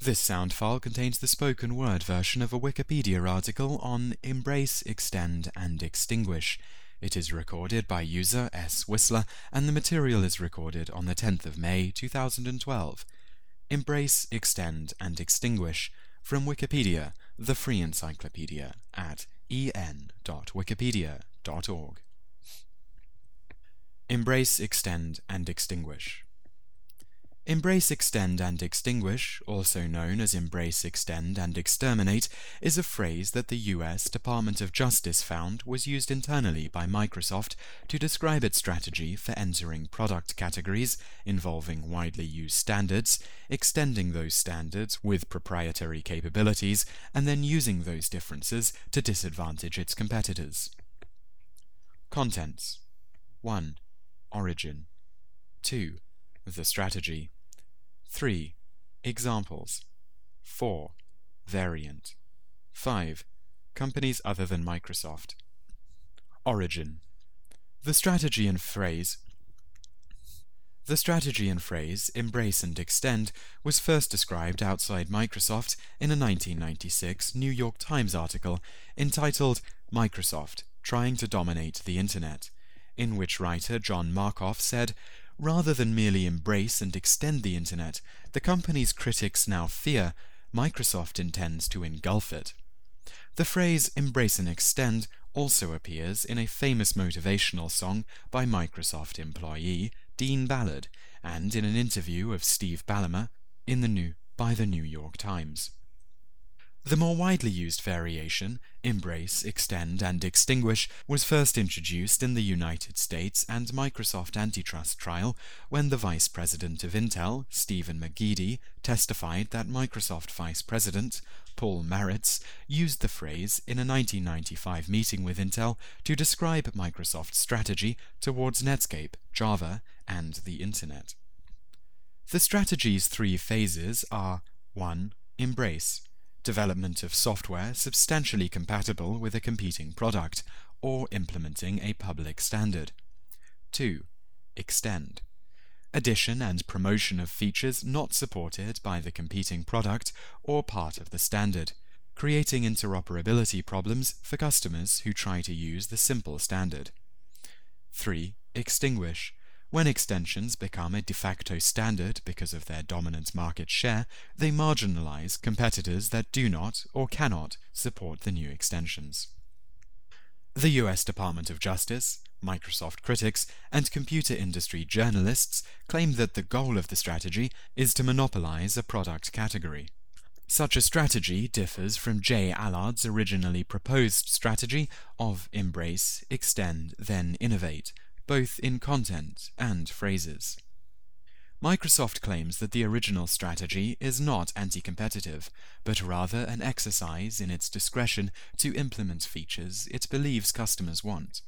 This sound file contains the spoken word version of a Wikipedia article on Embrace, Extend, and Extinguish. It is recorded by user S. Whistler, and the material is recorded on the 10th of May 2012. Embrace, Extend, and Extinguish, from Wikipedia, the free encyclopedia, at en.wikipedia.org. Embrace, Extend, and Extinguish. Embrace, Extend, and Extinguish, also known as Embrace, Extend, and Exterminate, is a phrase that the U.S. Department of Justice found was used internally by Microsoft to describe its strategy for entering product categories involving widely used standards, extending those standards with proprietary capabilities, and then using those differences to disadvantage its competitors. Contents: 1. Origin. 2. The strategy. 3. Examples. 4. Variant. 5. Companies other than Microsoft. Origin. The strategy and phrase Embrace and Extend was first described outside Microsoft in a 1996 New York Times article entitled Microsoft Trying to Dominate the Internet, in which writer John Markoff said, "Rather than merely embrace and extend the Internet, the company's critics now fear Microsoft intends to engulf it." The phrase embrace and extend also appears in a famous motivational song by Microsoft employee Dean Ballard and in an interview of Steve Ballmer by the New York Times. The more widely used variation, Embrace, Extend, and Extinguish, was first introduced in the United States and Microsoft antitrust trial when the Vice President of Intel, Stephen McGeady, testified that Microsoft Vice President, Paul Maritz, used the phrase in a 1995 meeting with Intel to describe Microsoft's strategy towards Netscape, Java, and the Internet. The strategy's 3 phases are: 1. Embrace. Development of software substantially compatible with a competing product, or implementing a public standard. 2. Extend. Addition and promotion of features not supported by the competing product or part of the standard, creating interoperability problems for customers who try to use the simple standard. 3. Extinguish. When extensions become a de facto standard because of their dominant market share, they marginalize competitors that do not or cannot support the new extensions. The U.S. Department of Justice, Microsoft critics, and computer industry journalists claim that the goal of the strategy is to monopolize a product category. Such a strategy differs from Jay Allard's originally proposed strategy of embrace, extend, then innovate, both in content and phrases. Microsoft claims that the original strategy is not anti-competitive, but rather an exercise in its discretion to implement features it believes customers want.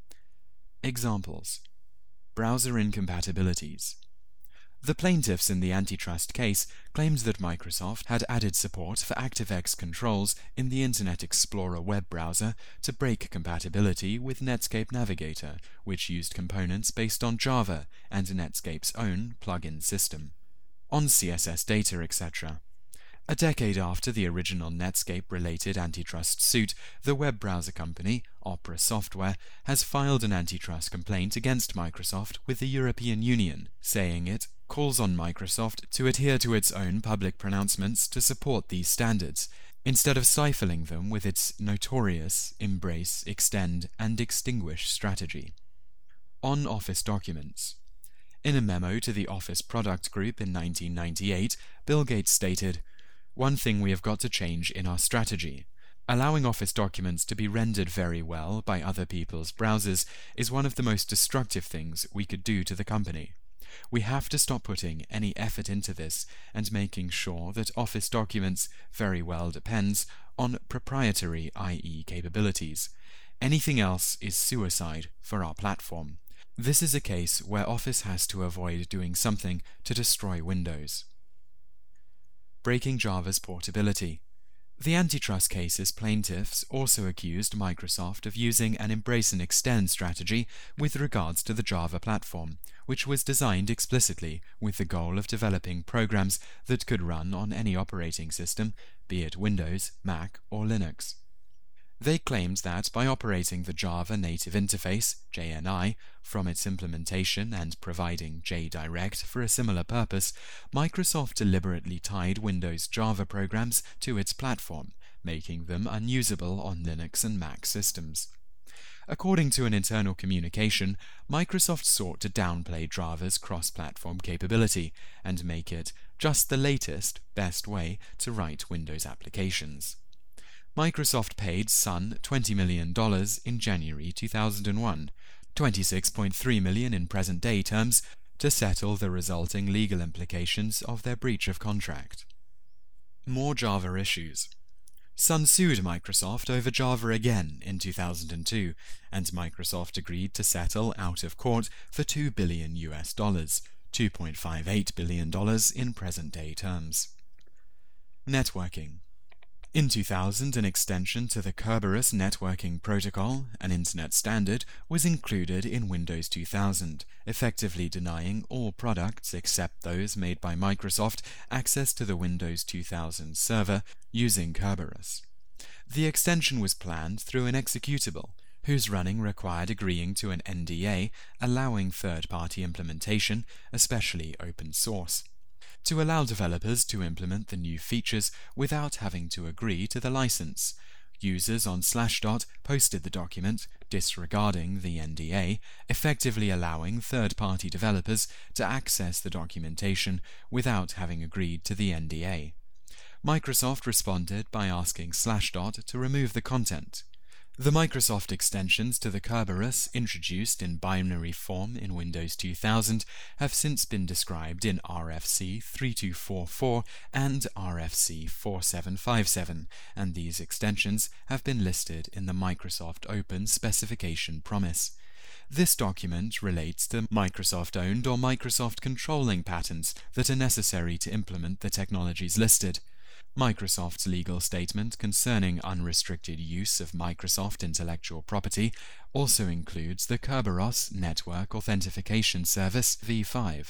Examples. Browser incompatibilities. The plaintiffs in the antitrust case claimed that Microsoft had added support for ActiveX controls in the Internet Explorer web browser to break compatibility with Netscape Navigator, which used components based on Java and Netscape's own plugin system, on CSS data, etc. A decade after the original Netscape-related antitrust suit, the web browser company, Opera Software, has filed an antitrust complaint against Microsoft with the European Union, saying it calls on Microsoft to adhere to its own public pronouncements to support these standards, instead of stifling them with its notorious embrace, extend, and extinguish strategy. On Office documents. In a memo to the Office Product Group in 1998, Bill Gates stated, "One thing we have got to change in our strategy. Allowing Office documents to be rendered very well by other people's browsers is one of the most destructive things we could do to the company. We have to stop putting any effort into this and making sure that Office documents very well depends on proprietary IE capabilities. Anything else is suicide for our platform. This is a case where Office has to avoid doing something to destroy Windows." Breaking Java's portability. The antitrust case's plaintiffs also accused Microsoft of using an embrace and extend strategy with regards to the Java platform, which was designed explicitly with the goal of developing programs that could run on any operating system, be it Windows, Mac, or Linux. They claimed that by operating the Java Native Interface, JNI, from its implementation and providing JDirect for a similar purpose, Microsoft deliberately tied Windows Java programs to its platform, making them unusable on Linux and Mac systems. According to an internal communication, Microsoft sought to downplay Java's cross-platform capability and make it just the latest, best way to write Windows applications. Microsoft paid Sun $20 million in January 2001, $26.3 million in present-day terms, to settle the resulting legal implications of their breach of contract. More Java issues. Sun sued Microsoft over Java again in 2002, and Microsoft agreed to settle out of court for $2 billion, $2.58 billion in present-day terms. Networking. In 2000, an extension to the Kerberos networking protocol, an Internet standard, was included in Windows 2000, effectively denying all products except those made by Microsoft access to the Windows 2000 server using Kerberos. The extension was planned through an executable, whose running required agreeing to an NDA allowing third-party implementation, especially open source, to allow developers to implement the new features without having to agree to the license. Users on Slashdot posted the document, disregarding the NDA, effectively allowing third-party developers to access the documentation without having agreed to the NDA. Microsoft responded by asking Slashdot to remove the content. The Microsoft extensions to the Kerberos introduced in binary form in Windows 2000 have since been described in RFC 3244 and RFC 4757, and these extensions have been listed in the Microsoft Open Specification Promise. This document relates to Microsoft-owned or Microsoft-controlling patents that are necessary to implement the technologies listed. Microsoft's legal statement concerning unrestricted use of Microsoft intellectual property also includes the Kerberos Network Authentication Service v5.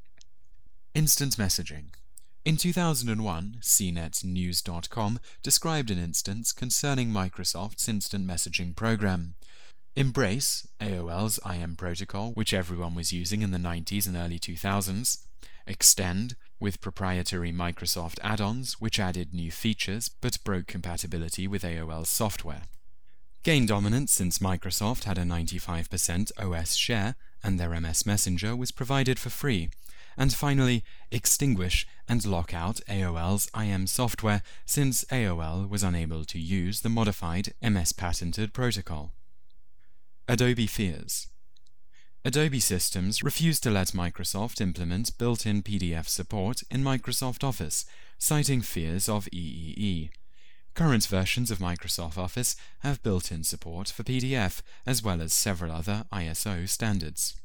Instant messaging. In 2001, CNETnews.com described an instance concerning Microsoft's instant messaging program. Embrace, AOL's IM protocol, which everyone was using in the 90s and early 2000s. Extend, with proprietary Microsoft add-ons which added new features but broke compatibility with AOL's software. Gained dominance since Microsoft had a 95% OS share and their MS Messenger was provided for free. And finally, extinguish and lock out AOL's IM software since AOL was unable to use the modified MS-patented protocol. Adobe fears. Adobe Systems refused to let Microsoft implement built-in PDF support in Microsoft Office, citing fears of EEE. Current versions of Microsoft Office have built-in support for PDF, as well as several other ISO standards.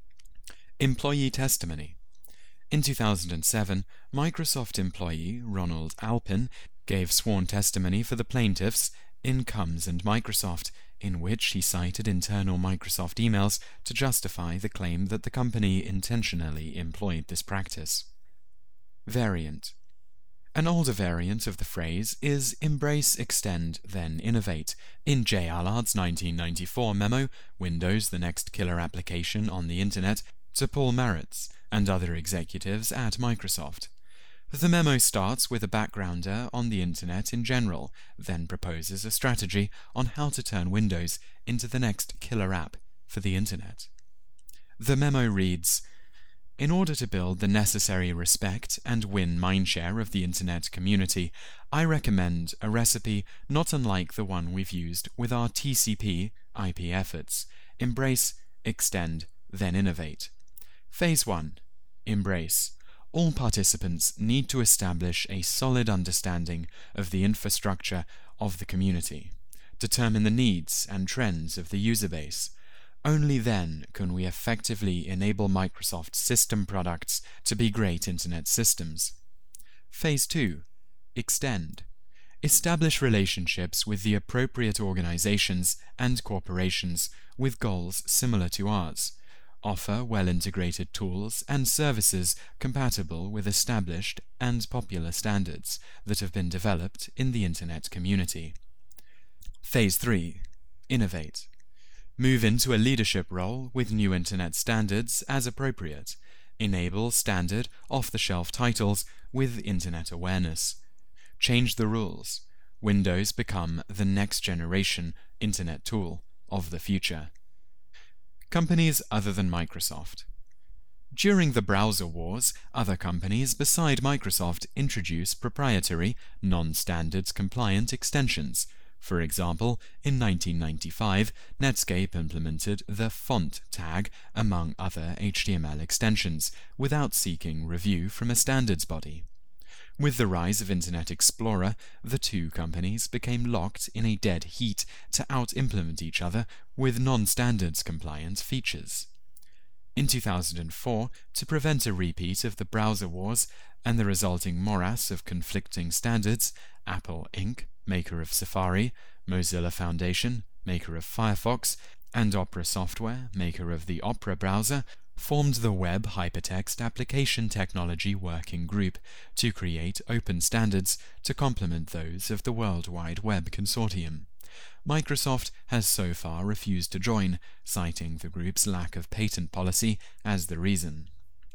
Employee testimony. In 2007, Microsoft employee Ronald Alpin gave sworn testimony for the plaintiffs in Comes and Microsoft, in which he cited internal Microsoft emails to justify the claim that the company intentionally employed this practice. Variant. An older variant of the phrase is embrace, extend, then innovate, in J. Allard's 1994 memo, Windows, the Next Killer Application on the Internet, to Paul Maritz and other executives at Microsoft. The memo starts with a backgrounder on the Internet in general, then proposes a strategy on how to turn Windows into the next killer app for the Internet. The memo reads, "In order to build the necessary respect and win mindshare of the Internet community, I recommend a recipe not unlike the one we've used with our TCP IP efforts. Embrace, extend, then innovate. Phase 1. Embrace. All participants need to establish a solid understanding of the infrastructure of the community, determine the needs and trends of the user base. Only then can we effectively enable Microsoft system products to be great Internet systems. Phase 2. Extend. establish relationships with the appropriate organizations and corporations with goals similar to ours, offer well-integrated tools and services compatible with established and popular standards that have been developed in the Internet community. Phase 3. Innovate. Move into a leadership role with new Internet standards as appropriate. Enable standard, off-the-shelf titles with Internet awareness. Change the rules. Windows become the next generation Internet tool of the future. Companies other than Microsoft. During the browser wars, other companies beside Microsoft introduced proprietary, non-standards compliant extensions. For example, in 1995, Netscape implemented the font tag among other HTML extensions without seeking review from a standards body. With the rise of Internet Explorer, the two companies became locked in a dead heat to out-implement each other with non-standards compliant features. In 2004, to prevent a repeat of the browser wars and the resulting morass of conflicting standards, Apple Inc., maker of Safari, Mozilla Foundation, maker of Firefox, and Opera Software, maker of the Opera browser, formed the Web Hypertext Application Technology Working Group to create open standards to complement those of the World Wide Web Consortium. Microsoft has so far refused to join, citing the group's lack of patent policy as the reason.